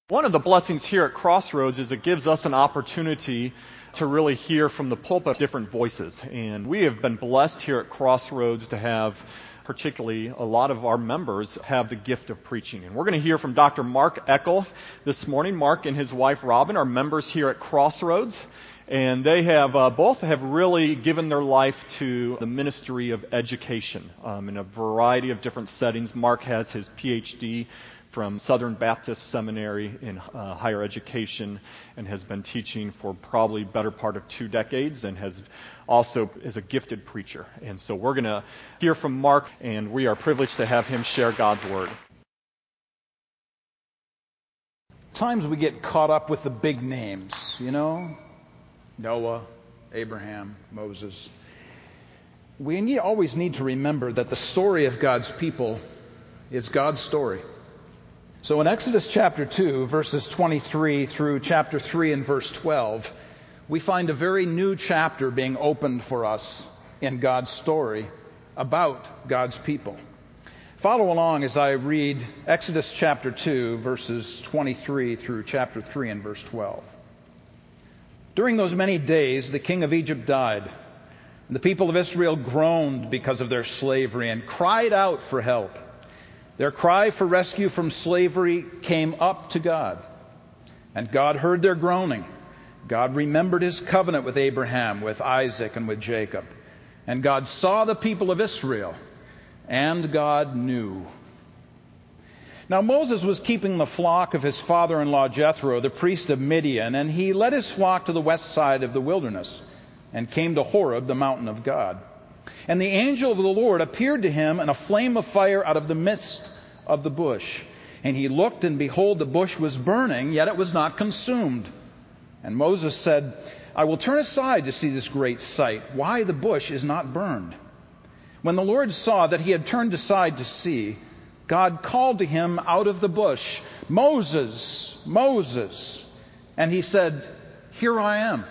One of the blessings here at Crossroads is it gives us an opportunity to really hear from the pulpit different voices. And we have been blessed here at Crossroads to have, particularly a lot of our members, have the gift of preaching. And we're going to hear from Dr. Mark Eckel this morning. Mark and his wife Robin are members here at Crossroads. And they have both have really given their life to the ministry of education in a variety of different settings. Mark has his PhD from Southern Baptist Seminary in higher education and has been teaching for probably better part of 2 decades and has also is a gifted preacher. And so we're going to hear from Mark, and we are privileged to have him share God's Word. Times we get caught up with the big names, Noah, Abraham, Moses. We always need to remember that the story of God's people is God's story. So in Exodus chapter 2, verses 23 through chapter 3 and verse 12, we find a very new chapter being opened for us in God's story about God's people. Follow along as I read Exodus chapter 2, verses 23 through chapter 3 and verse 12. During those many days, the king of Egypt died, and the people of Israel groaned because of their slavery and cried out for help. Their cry for rescue from slavery came up to God, and God heard their groaning. God remembered his covenant with Abraham, with Isaac, and with Jacob. And God saw the people of Israel, and God knew. Now Moses was keeping the flock of his father-in-law Jethro, the priest of Midian, and he led his flock to the west side of the wilderness and came to Horeb, the mountain of God. And the angel of the Lord appeared to him in a flame of fire out of the midst of the bush. And he looked, and behold, the bush was burning, yet it was not consumed. And Moses said, I will turn aside to see this great sight, why the bush is not burned. When the Lord saw that he had turned aside to see, God called to him out of the bush, Moses, Moses. And he said, Here I am.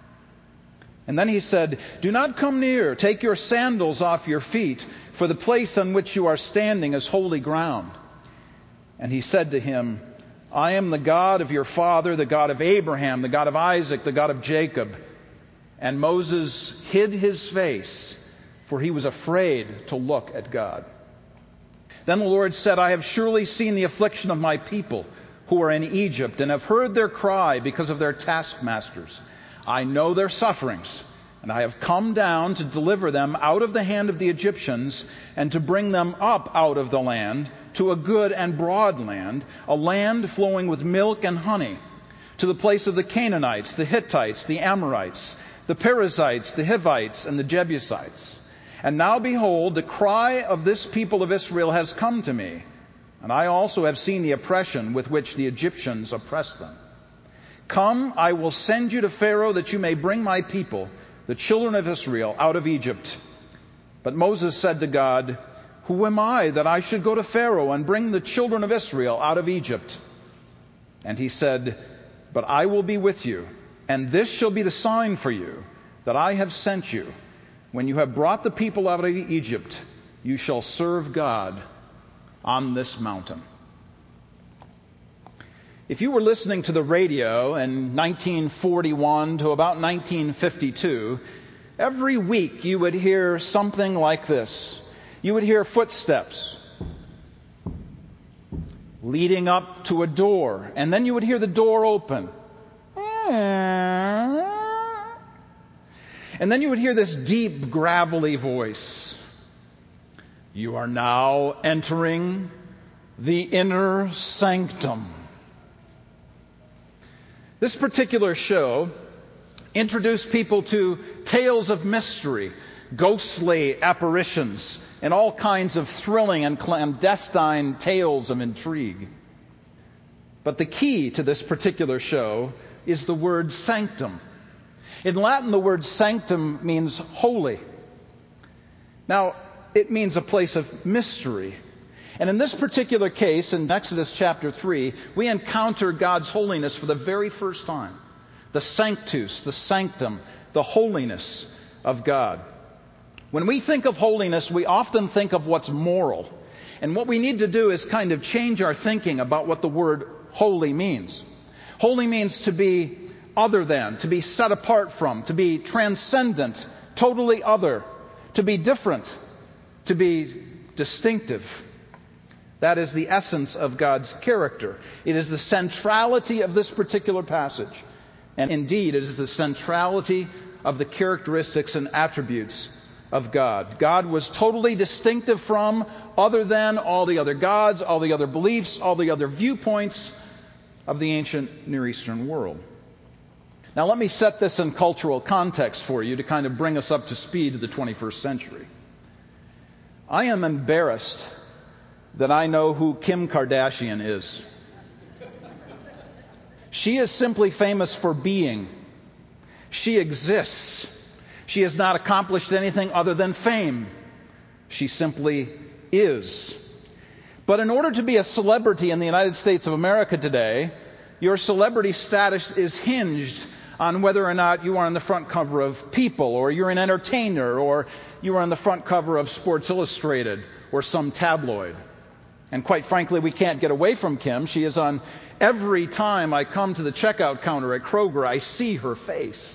And then he said, Do not come near. Take your sandals off your feet, for the place on which you are standing is holy ground. And he said to him, I am the God of your father, the God of Abraham, the God of Isaac, the God of Jacob. And Moses hid his face, for he was afraid to look at God. Then the Lord said, I have surely seen the affliction of my people who are in Egypt, and have heard their cry because of their taskmasters. I know their sufferings, and I have come down to deliver them out of the hand of the Egyptians and to bring them up out of the land to a good and broad land, a land flowing with milk and honey, to the place of the Canaanites, the Hittites, the Amorites, the Perizzites, the Hivites, and the Jebusites. And now behold, the cry of this people of Israel has come to me, and I also have seen the oppression with which the Egyptians oppress them. Come, I will send you to Pharaoh that you may bring my people, the children of Israel, out of Egypt. But Moses said to God, Who am I that I should go to Pharaoh and bring the children of Israel out of Egypt? And he said, But I will be with you, and this shall be the sign for you that I have sent you. When you have brought the people out of Egypt, you shall serve God on this mountain. If you were listening to the radio in 1941 to about 1952, every week you would hear something like this. You would hear footsteps leading up to a door, and then you would hear the door open. And then you would hear this deep, gravelly voice. You are now entering the inner sanctum. This particular show introduced people to tales of mystery, ghostly apparitions, and all kinds of thrilling and clandestine tales of intrigue. But the key to this particular show is the word sanctum. In Latin, the word sanctum means holy. Now, it means a place of mystery. And in this particular case, in Exodus chapter 3, we encounter God's holiness for the very first time. The sanctus, the sanctum, the holiness of God. When we think of holiness, we often think of what's moral. And what we need to do is kind of change our thinking about what the word holy means. Holy means to be other than, to be set apart from, to be transcendent, totally other, to be different, to be distinctive. That is the essence of God's character. It is the centrality of this particular passage. And indeed, it is the centrality of the characteristics and attributes of God. God was totally distinctive from, other than all the other gods, all the other beliefs, all the other viewpoints of the ancient Near Eastern world. Now let me set this in cultural context for you to kind of bring us up to speed to the 21st century. I am embarrassed that I know who Kim Kardashian is. She is simply famous for being. She exists. She has not accomplished anything other than fame. She simply is. But in order to be a celebrity in the United States of America today, your celebrity status is hinged on whether or not you are on the front cover of People, or you're an entertainer, or you are on the front cover of Sports Illustrated or some tabloid. And quite frankly, we can't get away from Kim. She is on every time I come to the checkout counter at Kroger, I see her face.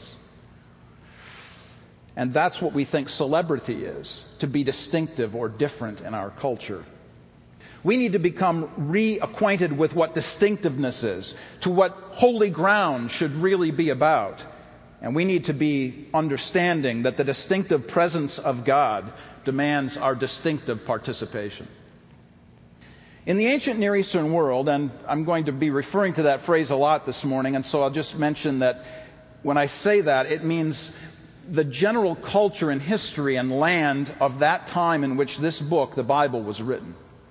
And that's what we think celebrity is, to be distinctive or different in our culture. We need to become reacquainted with what distinctiveness is, to what holy ground should really be about. And we need to be understanding that the distinctive presence of God demands our distinctive participation. In the ancient Near Eastern world, and I'm going to be referring to that phrase a lot this morning, and so I'll just mention that when I say that, it means the general culture and history and land of that time in which this book, the Bible, was written.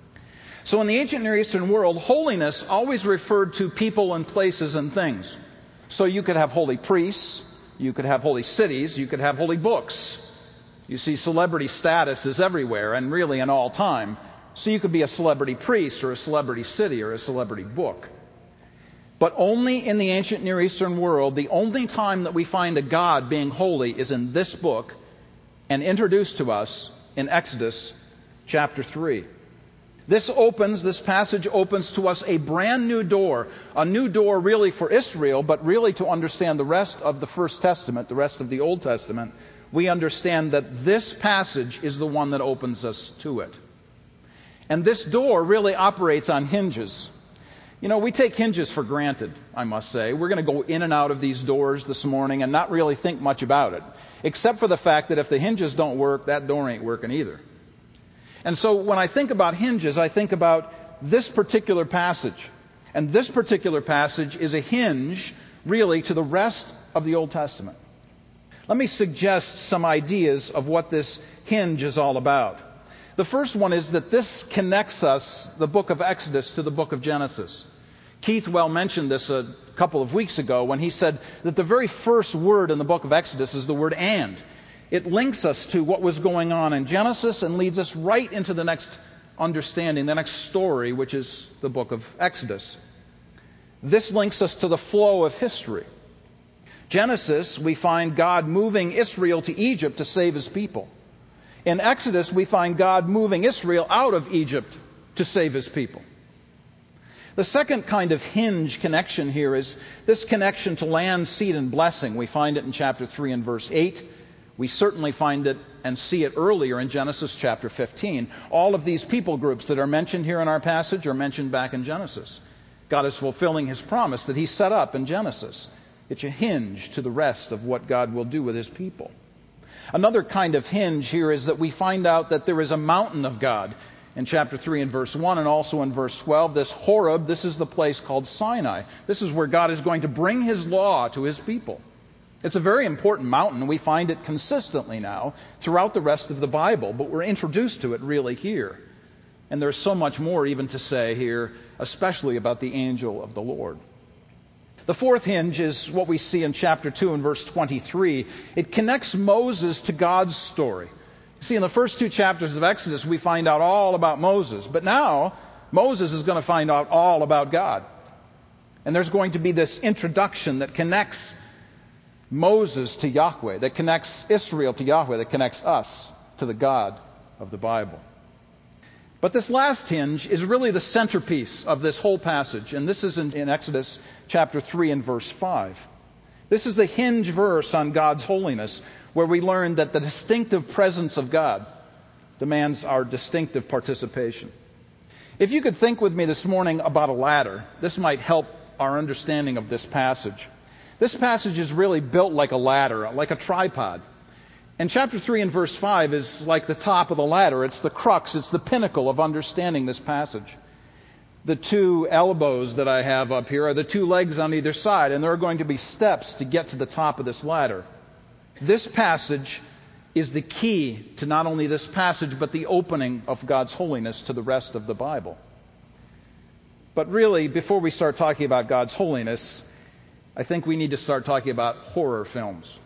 So in the ancient Near Eastern world, holiness always referred to people and places and things. So you could have holy priests, you could have holy cities, you could have holy books. You see, celebrity status is everywhere and really in all time. So you could be a celebrity priest or a celebrity city or a celebrity book. But only in the ancient Near Eastern world, the only time that we find a God being holy is in this book and introduced to us in Exodus chapter 3. This passage opens to us a brand new door, a new door really for Israel, but really to understand the rest of the First Testament, the rest of the Old Testament. We understand that this passage is the one that opens us to it. And this door really operates on hinges. You know, we take hinges for granted, I must say. We're going to go in and out of these doors this morning and not really think much about it, except for the fact that if the hinges don't work, that door ain't working either. And so when I think about hinges, I think about this particular passage. And this particular passage is a hinge, really, to the rest of the Old Testament. Let me suggest some ideas of what this hinge is all about. The first one is that this connects us, the book of Exodus, to the book of Genesis. Keith well mentioned this a couple of weeks ago when he said that the very first word in the book of Exodus is the word "and." It links us to what was going on in Genesis and leads us right into the next understanding, the next story, which is the book of Exodus. This links us to the flow of history. Genesis, we find God moving Israel to Egypt to save his people. In Exodus, we find God moving Israel out of Egypt to save his people. The second kind of hinge connection here is this connection to land, seed, and blessing. We find it in chapter 3 and verse 8. We certainly find it and see it earlier in Genesis chapter 15. All of these people groups that are mentioned here in our passage are mentioned back in Genesis. God is fulfilling his promise that he set up in Genesis. It's a hinge to the rest of what God will do with his people. Another kind of hinge here is that we find out that there is a mountain of God in chapter 3 and verse 1 and also in verse 12. This Horeb, this is the place called Sinai. This is where God is going to bring his law to his people. It's a very important mountain. We find it consistently now throughout the rest of the Bible, but we're introduced to it really here. And there's so much more even to say here, especially about the angel of the Lord. The fourth hinge is what we see in chapter 2 and verse 23. It connects Moses to God's story. You see, in the first two chapters of Exodus, we find out all about Moses. But now, Moses is going to find out all about God. And there's going to be this introduction that connects Moses to Yahweh, that connects Israel to Yahweh, that connects us to the God of the Bible. But this last hinge is really the centerpiece of this whole passage, and this is in Exodus chapter 3 and verse 5. This is the hinge verse on God's holiness, where we learn that the distinctive presence of God demands our distinctive participation. If you could think with me this morning about a ladder, this might help our understanding of this passage. This passage is really built like a ladder, like a tripod. And chapter 3 and verse 5 is like the top of the ladder. It's the crux, it's the pinnacle of understanding this passage. The two elbows that I have up here are the two legs on either side, and there are going to be steps to get to the top of this ladder. This passage is the key to not only this passage, but the opening of God's holiness to the rest of the Bible. But really, before we start talking about God's holiness, I think we need to start talking about horror films.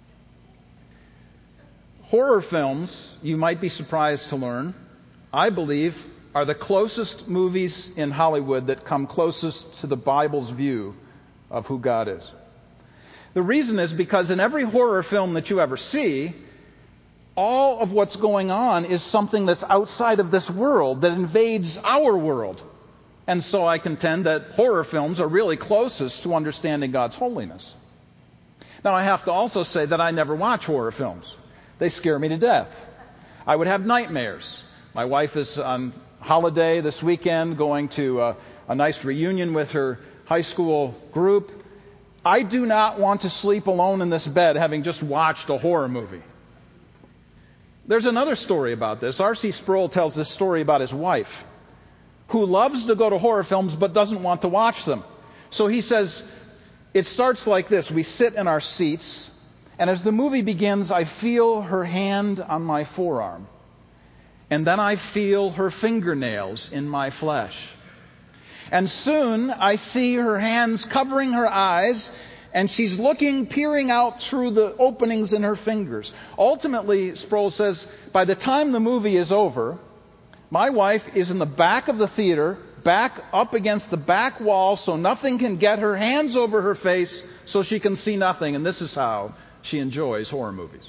Horror films, you might be surprised to learn, I believe, are the closest movies in Hollywood that come closest to the Bible's view of who God is. The reason is because in every horror film that you ever see, all of what's going on is something that's outside of this world, that invades our world. And so I contend that horror films are really closest to understanding God's holiness. Now, I have to also say that I never watch horror films. They scare me to death. I would have nightmares. My wife is on holiday this weekend, going to a nice reunion with her high school group. I do not want to sleep alone in this bed having just watched a horror movie. There's another story about this. R.C. Sproul tells this story about his wife, who loves to go to horror films but doesn't want to watch them. So he says, it starts like this. We sit in our seats, and as the movie begins, I feel her hand on my forearm. And then I feel her fingernails in my flesh. And soon I see her hands covering her eyes, and she's peering out through the openings in her fingers. Ultimately, Sproul says, by the time the movie is over, my wife is in the back of the theater, back up against the back wall so nothing can get her, hands over her face so she can see nothing. And this is how she enjoys horror movies.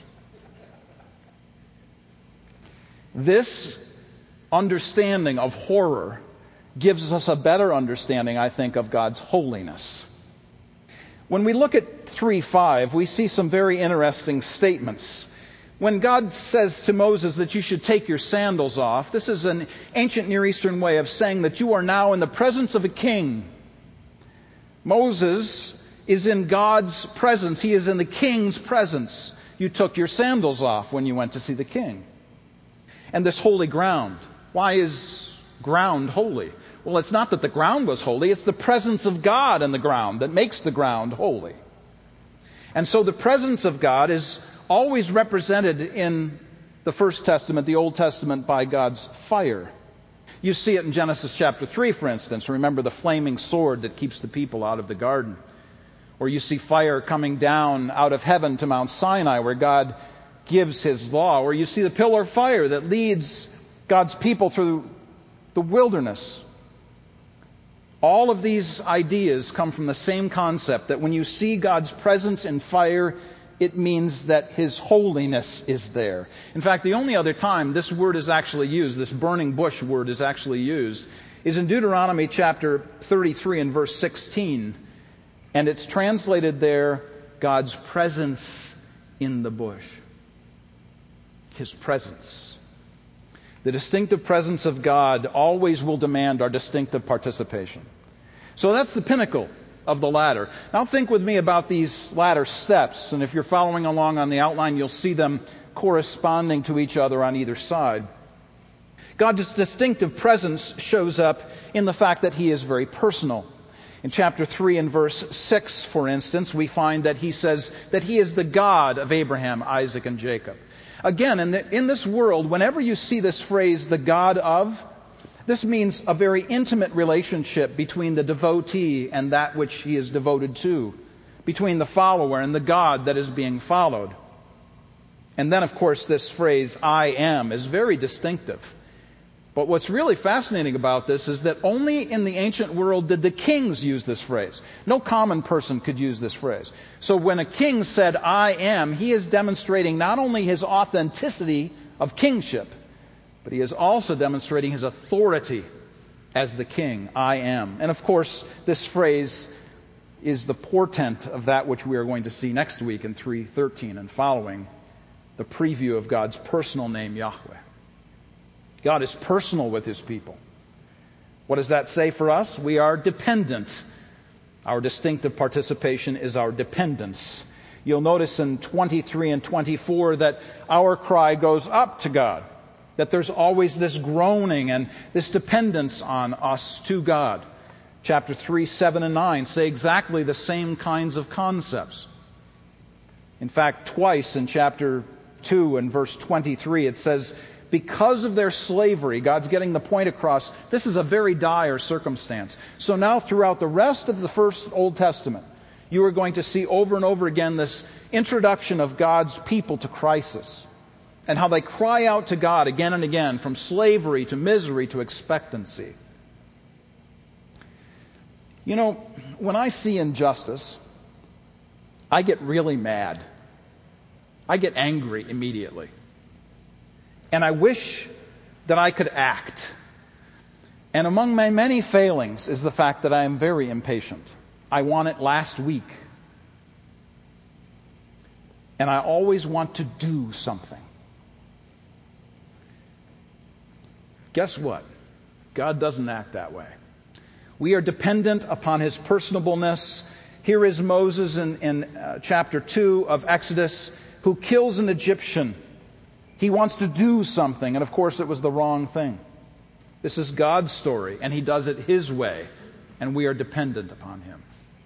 This understanding of horror gives us a better understanding, I think, of God's holiness. When we look at 3:5, we see some very interesting statements. When God says to Moses that you should take your sandals off, this is an ancient Near Eastern way of saying that you are now in the presence of a king. Moses is in God's presence. He is in the king's presence. You took your sandals off when you went to see the king. And this holy ground. Why is ground holy? Well, it's not that the ground was holy. It's the presence of God in the ground that makes the ground holy. And so the presence of God is always represented in the First Testament, the Old Testament, by God's fire. You see it in Genesis chapter 3, for instance. Remember the flaming sword that keeps the people out of the garden. Or you see fire coming down out of heaven to Mount Sinai, where God gives His law. Or you see the pillar of fire that leads God's people through the wilderness. All of these ideas come from the same concept, that when you see God's presence in fire, it means that His holiness is there. In fact, the only other time this word is actually used, this burning bush word is actually used, is in Deuteronomy chapter 33 and verse 16. And it's translated there, God's presence in the bush. His presence. The distinctive presence of God always will demand our distinctive participation. So that's the pinnacle of the ladder. Now think with me about these ladder steps. And if you're following along on the outline, you'll see them corresponding to each other on either side. God's distinctive presence shows up in the fact that He is very personal. In chapter 3 and verse 6, for instance, we find that He says that He is the God of Abraham, Isaac, and Jacob. Again, in this world, whenever you see this phrase, the God of, this means a very intimate relationship between the devotee and that which he is devoted to, between the follower and the God that is being followed. And then, of course, this phrase, I am, is very distinctive. But what's really fascinating about this is that only in the ancient world did the kings use this phrase. No common person could use this phrase. So when a king said, I am, he is demonstrating not only his authenticity of kingship, but he is also demonstrating his authority as the king. I am. And of course, this phrase is the portent of that which we are going to see next week in 3:13 and following, the preview of God's personal name, Yahweh. God is personal with his people. What does that say for us? We are dependent. Our distinctive participation is our dependence. You'll notice in 23 and 24 that our cry goes up to God, that there's always this groaning and this dependence on us to God. Chapter 3, 7, and 9 say exactly the same kinds of concepts. In fact, twice in chapter 2 and verse 23, it says, because of their slavery, God's getting the point across, this is a very dire circumstance. So now throughout the rest of the first Old Testament, you are going to see over and over again this introduction of God's people to crisis and how they cry out to God again and again, from slavery to misery to expectancy. You know, when I see injustice, I get really mad. I get angry immediately. And I wish that I could act. And among my many failings is the fact that I am very impatient. I want it last week. And I always want to do something. Guess what? God doesn't act that way. We are dependent upon his personableness. Here is Moses in chapter 2 of Exodus, who kills an Egyptian. He wants to do something, and of course it was the wrong thing. This is God's story, and he does it his way, and we are dependent upon him.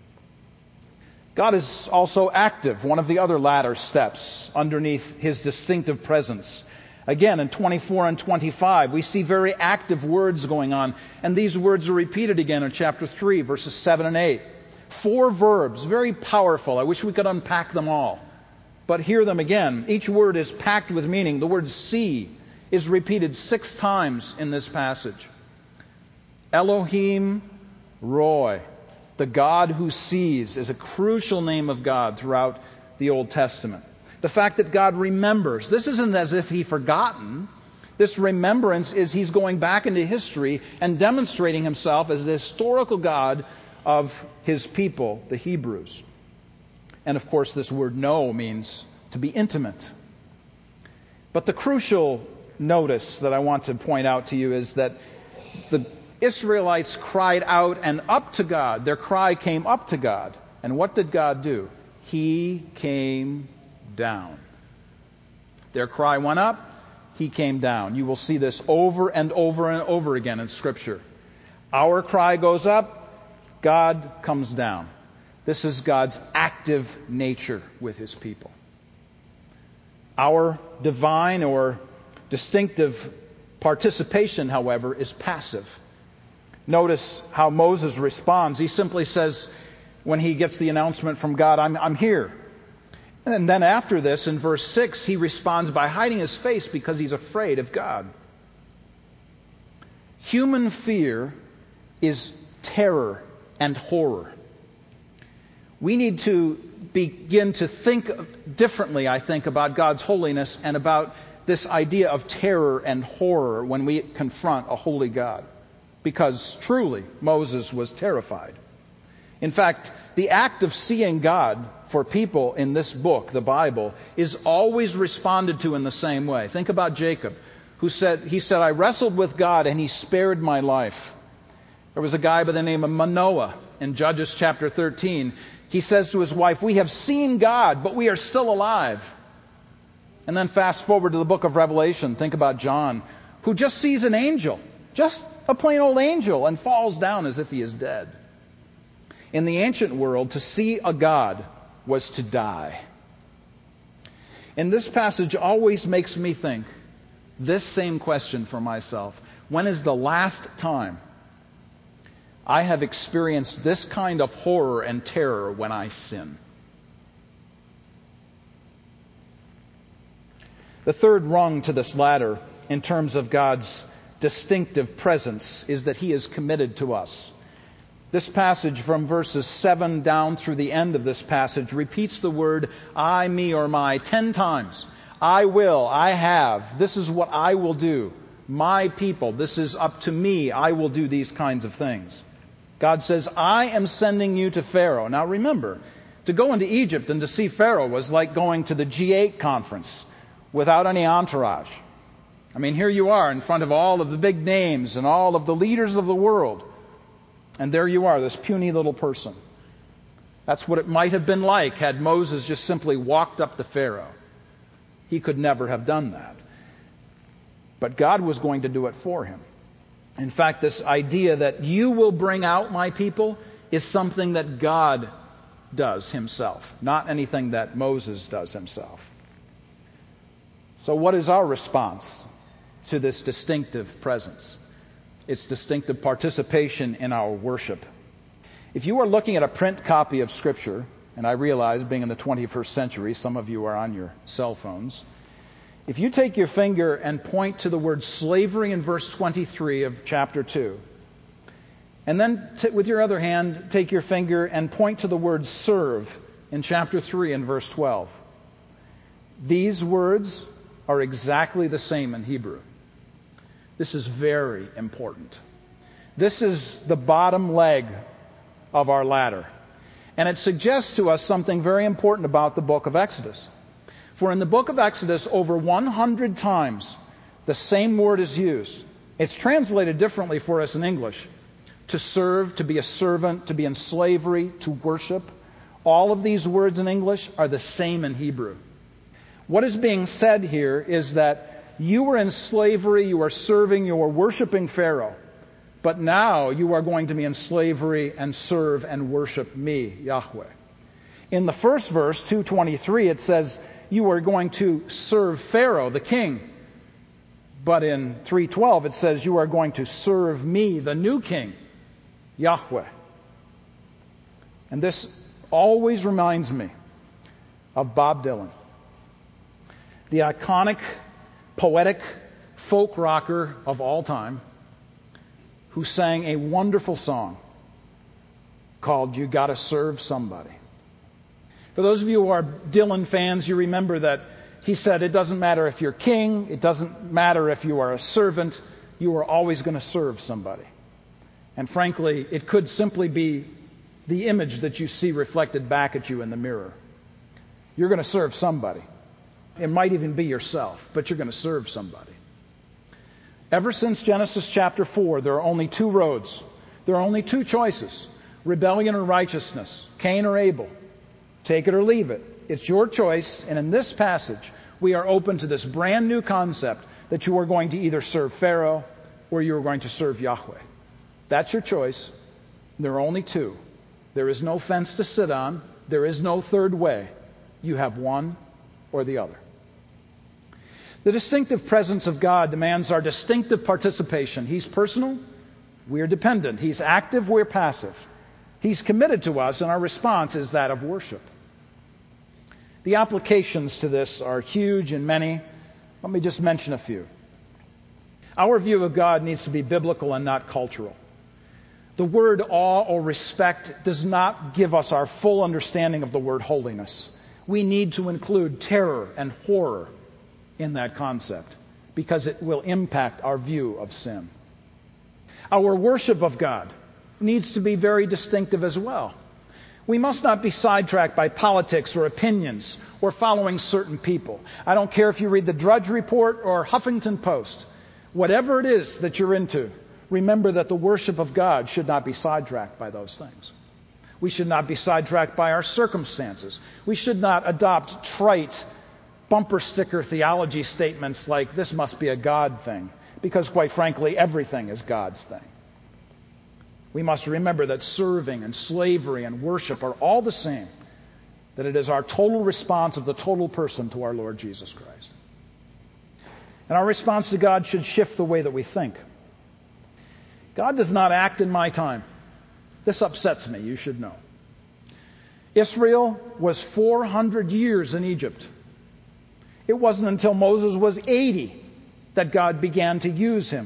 God is also active, one of the other latter steps underneath his distinctive presence. Again, in 24 and 25, we see very active words going on, and these words are repeated again in chapter 3, verses 7 and 8. 4 verbs, very powerful. I wish we could unpack them all. But hear them again. Each word is packed with meaning. The word see is repeated 6 times in this passage. Elohim Roi, the God who sees, is a crucial name of God throughout the Old Testament. The fact that God remembers. This isn't as if he's forgotten. This remembrance is he's going back into history and demonstrating himself as the historical God of his people, the Hebrews. And of course, this word know means to be intimate. But the crucial notice that I want to point out to you is that the Israelites cried out and up to God. Their cry came up to God. And what did God do? He came down. Their cry went up. He came down. You will see this over and over and over again in Scripture. Our cry goes up. God comes down. This is God's active nature with his people. Our divine or distinctive participation, however, is passive. Notice how Moses responds. He simply says, when he gets the announcement from God, I'm here. And then after this, in verse 6, he responds by hiding his face because he's afraid of God. Human fear is terror and horror. We need to begin to think differently, I think, about God's holiness and about this idea of terror and horror when we confront a holy God. Because truly, Moses was terrified. In fact, the act of seeing God for people in this book, the Bible, is always responded to in the same way. Think about Jacob, he said, I wrestled with God and he spared my life. There was a guy by the name of Manoah in Judges chapter 13. He says to his wife, we have seen God, but we are still alive. And then fast forward to the book of Revelation. Think about John, who just sees an angel, just a plain old angel, and falls down as if he is dead. In the ancient world, to see a God was to die. And this passage always makes me think this same question for myself. When is the last time I have experienced this kind of horror and terror when I sin? The third rung to this ladder in terms of God's distinctive presence is that he is committed to us. This passage from verses 7 down through the end of this passage repeats the word I, me, or my 10 times. I will, I have, this is what I will do. My people. This is up to me. I will do these kinds of things. God says, I am sending you to Pharaoh. Now remember, to go into Egypt and to see Pharaoh was like going to the G8 conference without any entourage. I mean, here you are in front of all of the big names and all of the leaders of the world. And there you are, this puny little person. That's what it might have been like had Moses just simply walked up to Pharaoh. He could never have done that. But God was going to do it for him. In fact, this idea that you will bring out my people is something that God does himself, not anything that Moses does himself. So what is our response to this distinctive presence? It's distinctive participation in our worship. If you are looking at a print copy of Scripture, and I realize being in the 21st century, some of you are on your cell phones. If you take your finger and point to the word slavery in verse 23 of chapter 2, and then with your other hand, take your finger and point to the word serve in chapter 3 and verse 12. These words are exactly the same in Hebrew. This is very important. This is the bottom leg of our ladder. And it suggests to us something very important about the book of Exodus. For in the book of Exodus, over 100 times, the same word is used. It's translated differently for us in English. To serve, to be a servant, to be in slavery, to worship. All of these words in English are the same in Hebrew. What is being said here is that you were in slavery, you are serving, you are worshiping Pharaoh. But now you are going to be in slavery and serve and worship me, Yahweh. In the first verse, 2:23, it says you are going to serve Pharaoh, the king. But in 3:12, it says you are going to serve me, the new king, Yahweh. And this always reminds me of Bob Dylan, the iconic, poetic folk rocker of all time, who sang a wonderful song called You Gotta Serve Somebody. For those of you who are Dylan fans, you remember that he said it doesn't matter if you're king, it doesn't matter if you are a servant, you are always going to serve somebody. And frankly, it could simply be the image that you see reflected back at you in the mirror. You're going to serve somebody. It might even be yourself, but you're going to serve somebody. Ever since Genesis chapter 4, there are only two roads. There are only two choices. Rebellion or righteousness. Cain or Abel. Take it or leave it. It's your choice. And in this passage, we are open to this brand new concept that you are going to either serve Pharaoh or you are going to serve Yahweh. That's your choice. There are only two. There is no fence to sit on. There is no third way. You have one or the other. The distinctive presence of God demands our distinctive participation. He's personal, we are dependent. He's active, we're passive. He's committed to us, and our response is that of worship. The applications to this are huge and many. Let me just mention a few. Our view of God needs to be biblical and not cultural. The word awe or respect does not give us our full understanding of the word holiness. We need to include terror and horror in that concept because it will impact our view of sin. Our worship of God needs to be very distinctive as well. We must not be sidetracked by politics or opinions or following certain people. I don't care if you read the Drudge Report or Huffington Post. Whatever it is that you're into, remember that the worship of God should not be sidetracked by those things. We should not be sidetracked by our circumstances. We should not adopt trite, bumper sticker theology statements like this must be a God thing, because quite frankly, everything is God's thing. We must remember that serving and slavery and worship are all the same, that it is our total response of the total person to our Lord Jesus Christ. And our response to God should shift the way that we think. God does not act in my time. This upsets me, you should know. Israel was 400 years in Egypt. It wasn't until Moses was 80 that God began to use him.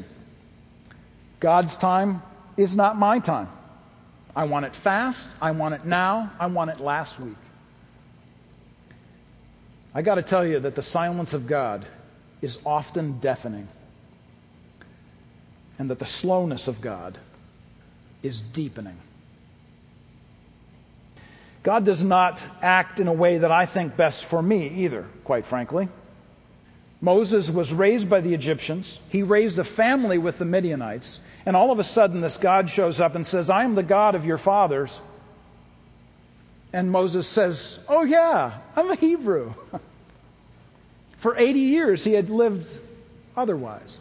God's time is not my time. I want it fast. I want it now. I want it last week. I got to tell you that the silence of God is often deafening. and that the slowness of God is deepening. God does not act in a way that I think best for me either, quite frankly. Moses was raised by the Egyptians. He raised a family with the Midianites. And all of a sudden, this God shows up and says, I am the God of your fathers. And Moses says, oh yeah, I'm a Hebrew. For 80 years, he had lived otherwise.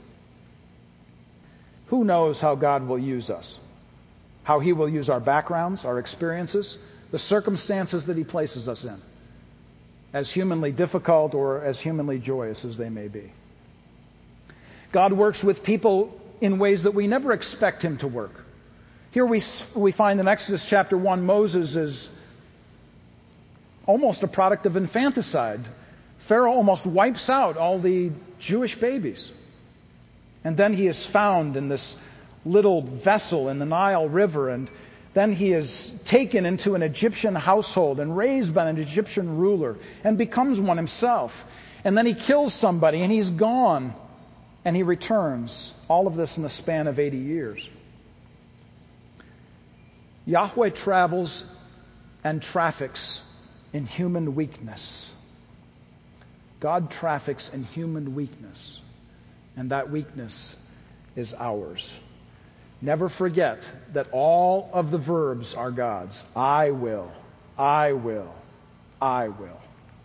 Who knows how God will use us? How He will use our backgrounds, our experiences, the circumstances that He places us in, as humanly difficult or as humanly joyous as they may be. God works with people in ways that we never expect Him to work. Here we find in Exodus chapter 1, Moses is almost a product of infanticide. Pharaoh almost wipes out all the Jewish babies. And then he is found in this little vessel in the Nile River, and then he is taken into an Egyptian household and raised by an Egyptian ruler and becomes one himself. And then he kills somebody and he's gone and he returns. All of this in the span of 80 years. Yahweh travels and traffics in human weakness. God traffics in human weakness, and that weakness is ours. Never forget that all of the verbs are God's. I will, I will, I will.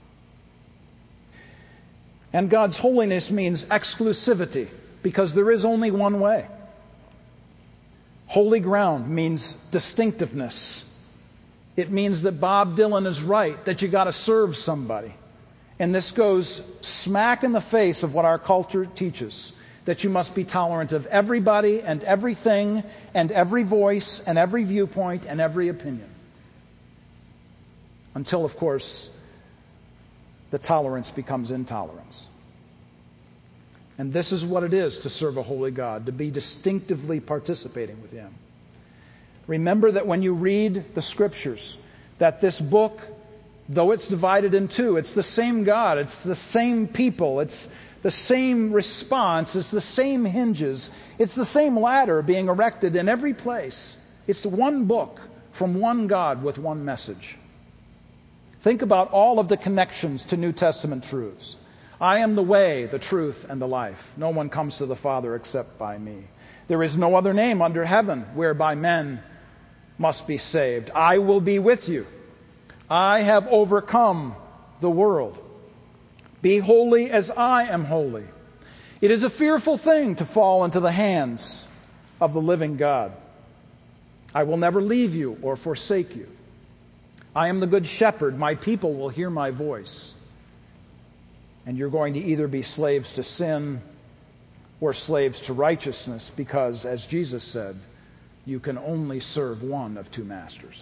And God's holiness means exclusivity, because there is only one way. Holy ground means distinctiveness. It means that Bob Dylan is right, that you got to serve somebody. And this goes smack in the face of what our culture teaches, that you must be tolerant of everybody and everything and every voice and every viewpoint and every opinion. Until, of course, the tolerance becomes intolerance. And this is what it is to serve a holy God, to be distinctively participating with Him. Remember that when you read the Scriptures, that this book, though it's divided in two, it's the same God, it's the same people, it's the same response, it's the same hinges, it's the same ladder being erected in every place. It's one book from one God with one message. Think about all of the connections to New Testament truths. I am the way, the truth, and the life. No one comes to the Father except by me. There is no other name under heaven whereby men must be saved. I will be with you. I have overcome the world. Be holy as I am holy. It is a fearful thing to fall into the hands of the living God. I will never leave you or forsake you. I am the good shepherd. My people will hear my voice. And you're going to either be slaves to sin or slaves to righteousness, because, as Jesus said, you can only serve one of two masters.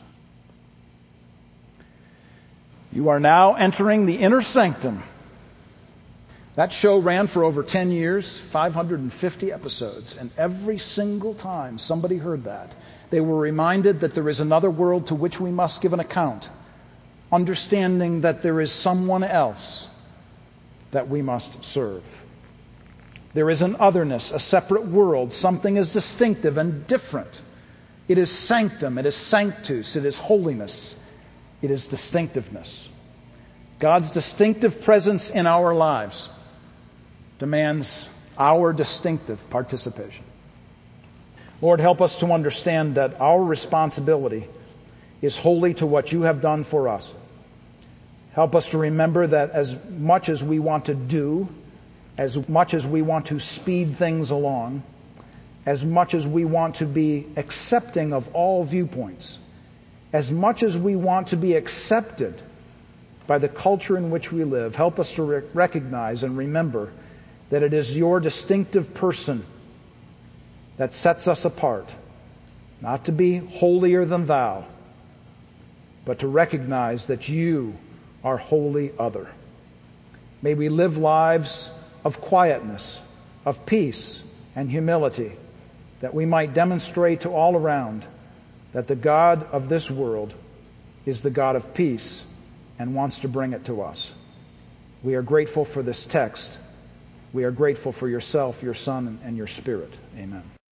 You are now entering the inner sanctum. That show ran for over 10 years, 550 episodes, and every single time somebody heard that, they were reminded that there is another world to which we must give an account, understanding that there is someone else that we must serve. There is an otherness, a separate world. Something is distinctive and different. It is sanctum, it is sanctus, it is holiness, it is distinctiveness. God's distinctive presence in our lives demands our distinctive participation. Lord, help us to understand that our responsibility is wholly to what you have done for us. Help us to remember that as much as we want to do, as much as we want to speed things along, as much as we want to be accepting of all viewpoints, as much as we want to be accepted by the culture in which we live, help us to recognize and remember that it is your distinctive person that sets us apart, not to be holier than thou, but to recognize that you are wholly other. May we live lives of quietness, of peace and humility, that we might demonstrate to all around that the God of this world is the God of peace and wants to bring it to us. We are grateful for this text. We are grateful for yourself, your Son, and your Spirit. Amen.